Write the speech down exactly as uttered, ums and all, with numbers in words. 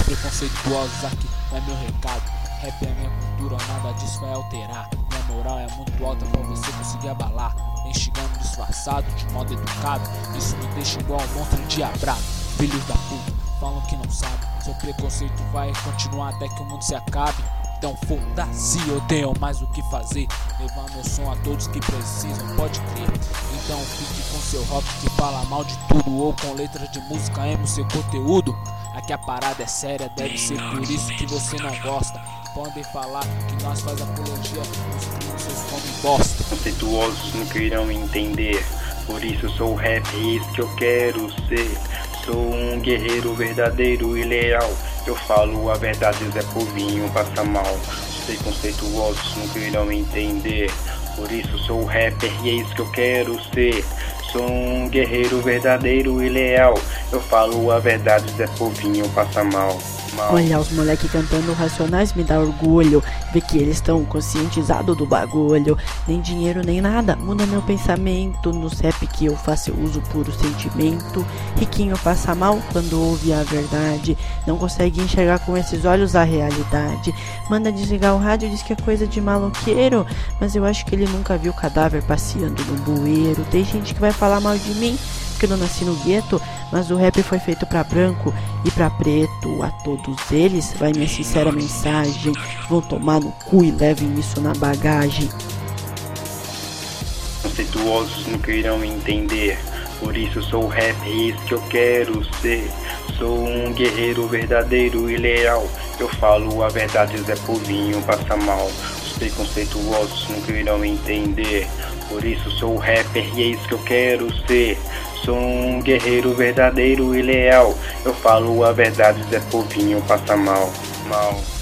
preconceituosos aqui é meu recado. Rap é minha cultura, nada disso vai alterar. Minha moral é muito alta pra você conseguir abalar. Vem chegando disfarçado, de modo educado. Isso me deixa igual um monstro endiabrado. Filhos da puta, falam que não sabem. Seu preconceito vai continuar até que o mundo se acabe. Então foda-se, eu tenho mais o que fazer. Levar meu som a todos que precisam, pode crer. Então fique com seu rock que fala mal de tudo, ou com letras de música emo seu conteúdo. Aqui a parada é séria, deve ser por isso que você não gosta. Podem falar que nós faz apologia, os crimes seus comem bosta. Conceituosos nunca irão entender, por isso sou rap, é isso que eu quero ser. Sou um guerreiro verdadeiro e leal. Eu falo a verdade, Zé Povinho passa mal. Os preconceituosos nunca irão entender, por isso sou rapper e é isso que eu quero ser. Sou um guerreiro verdadeiro e leal. Eu falo a verdade, Zé Povinho passa mal. Mal. Olha os moleque cantando Racionais me dá orgulho. Ver que eles estão conscientizados do bagulho. Nem dinheiro nem nada muda meu pensamento. No rap que eu faço eu uso puro sentimento. Riquinho passa mal quando ouve a verdade. Não consegue enxergar com esses olhos a realidade. Manda desligar o rádio, diz que é coisa de maloqueiro. Mas eu acho que ele nunca viu cadáver passeando no bueiro. Tem gente que vai falar mal de mim porque eu não nasci no gueto, mas o rap foi feito pra branco e pra preto. A todos eles vai minha sincera mensagem: vão tomar no cu e levem isso na bagagem. Conceituosos nunca irão entender, por isso sou rap, é isso que eu quero ser. Sou um guerreiro verdadeiro e leal. Eu falo a verdade, Zé Povinho passa mal. Os preconceituosos nunca irão entender, por isso sou rapper e é isso que eu quero ser. Sou um guerreiro verdadeiro e leal. Eu falo a verdade, Zé Povinho passa mal, mal.